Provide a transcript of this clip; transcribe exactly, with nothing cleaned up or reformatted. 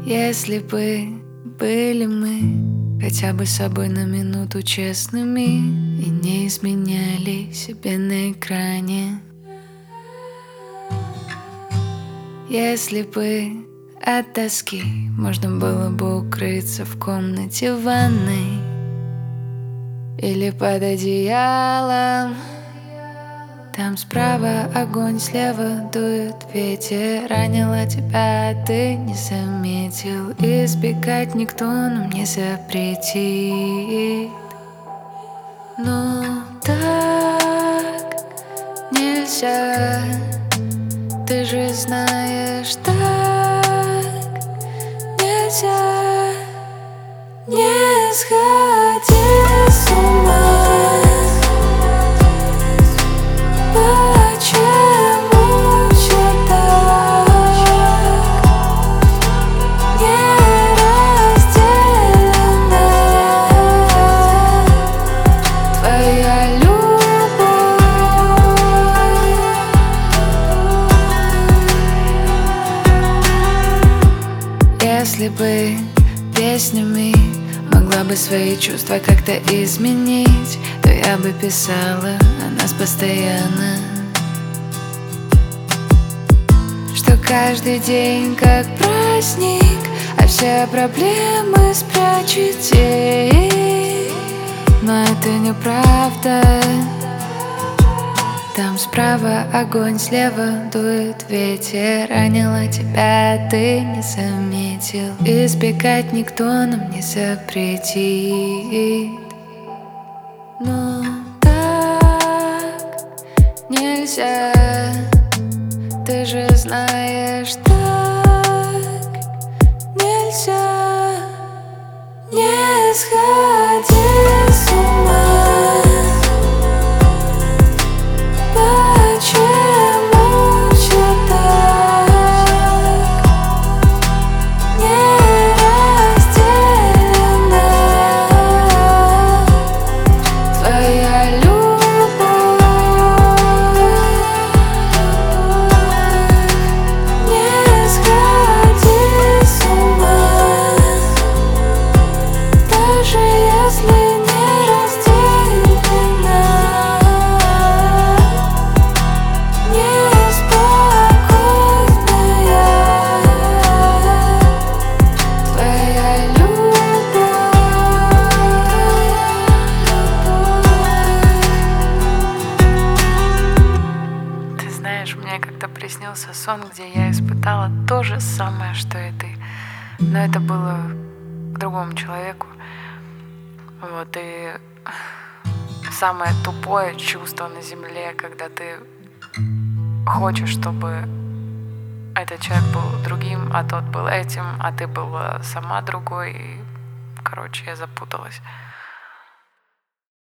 Если бы были мы хотя бы собой на минуту честными и не изменяли себе на экране. Если бы от тоски можно было бы укрыться в комнате ванной или под одеялом. Там справа огонь, слева дует ветер. Ранила тебя, а ты не заметил. Избегать никто нам не запретит. Но так нельзя. Ты же знаешь, так нельзя. Не сходи с ума. Почему все так неразделенно? Твоя любовь. Если бы песнями могла бы свои чувства как-то изменить, то я бы писала о нас постоянно, что каждый день как праздник, а все проблемы спрячете. Но это неправда. Там справа огонь, слева дует ветер. Ранила тебя, а ты не заметил. Избегать никто нам не запретит. Но так нельзя. Ты же знаешь, так нельзя. Не сходи с ума. Почему все так неразделенно? Твоя любовь. Не сходи с ума. Даже если не разделена. Мне как-то приснился сон, где я испытала то же самое, что и ты. Но это было к другому человеку. Вот, и самое тупое чувство на земле, когда ты хочешь, чтобы этот человек был другим, а тот был этим, а ты была сама другой. И, короче, я запуталась.